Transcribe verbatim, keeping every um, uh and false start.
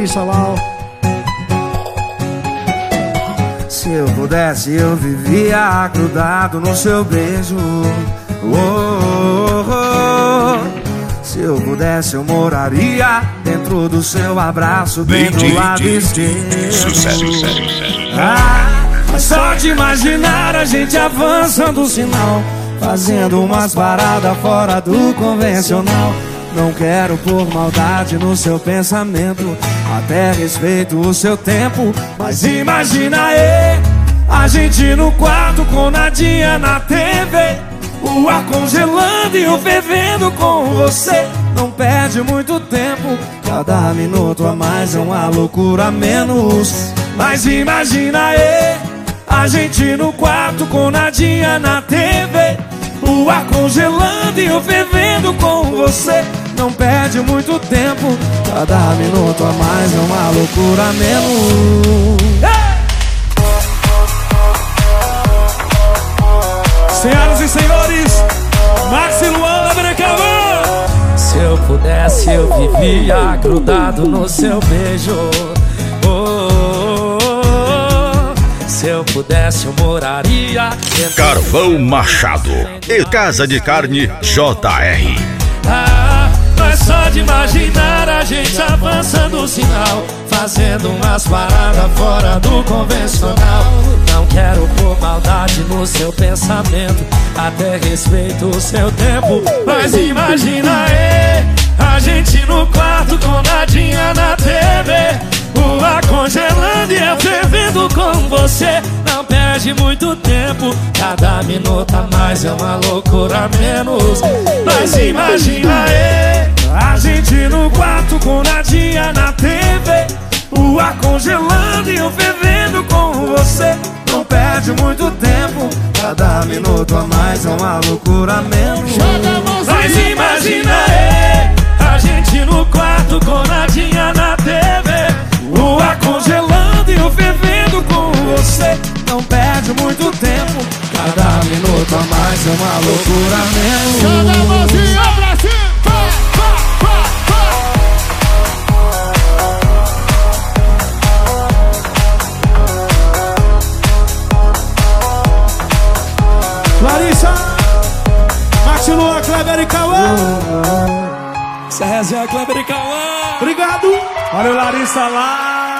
Larissa Lau. Se eu pudesse eu vivia grudado no seu beijo. Oh, oh, oh. Se eu pudesse eu moraria dentro do seu abraço, bem do lado esquerdo. Sucesso, sucesso, sucesso. Ah, mas só de imaginar a gente avançando o sinal, fazendo umas paradas fora do convencional. Não quero pôr maldade no seu pensamento, até respeito o seu tempo. Mas imagina aí, a gente no quarto com nadinha na T V, o ar congelando e eu fervendo com você. Não perde muito tempo, cada minuto a mais é uma loucura a menos. Mas imagina aí, a gente no quarto com nadinha na T V, o ar congelando e eu fervendo com você. Não perde muito tempo, cada minuto a mais é uma loucura a menos. Hey! Senhoras e senhores, Max e Luan da Brecamã. Se eu pudesse eu vivia grudado no seu beijo. Oh, oh, oh, oh. Se eu pudesse eu moraria Carvão Machado e Casa de Carne J R. Ah, mas só de imaginar a gente avançando o sinal, fazendo umas paradas fora do convencional. Não quero pôr maldade no seu pensamento, até respeito o seu tempo. Mas imagina aí, a gente no quarto com nadinha na T V, o ar congelando e eu fervendo com você. Não perde muito tempo, cada minuto a mais é uma loucura a menos. Mas imagina aí, a gente no quarto com nadinha na T V, o ar congelando e eu fervendo com você. Não perde muito tempo, cada minuto a mais é uma loucura a menos. Mas imagina aí, a gente no quarto com nadinha na T V, o ar congelando e eu fervendo com você. Não perde muito tempo, cada minuto a mais é uma loucura a menos. Joga a mãozinha pra cima. Larissa, Max, Luan, Kleber e Cauã. essa resenha é Kleber e Cauã. Obrigado. Valeu, Larissa lá.